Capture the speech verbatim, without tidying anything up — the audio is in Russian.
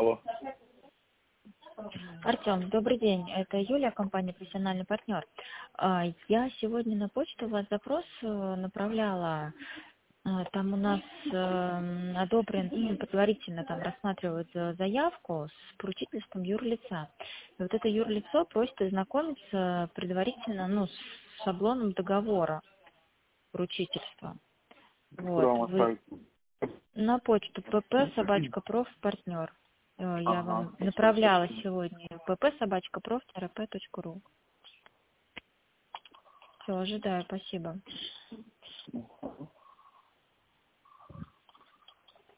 Алло. Артем, добрый день. Это Юлия, компания «Профессиональный партнер». А, Я сегодня на почту у вас запрос э, направляла. А, Там у нас э, одобрен, ну, предварительно там рассматривают э, заявку с поручительством юрлица. И вот это юрлицо просит ознакомиться предварительно, ну, с шаблоном договора поручительства. Куда Вот. вам Вы оставить? на почту pp собачка проф партнер. Я Ага, вам сейчас, сейчас, направляла секунду. сегодня pp собачка проф п точка ру. Все, ожидаю, спасибо.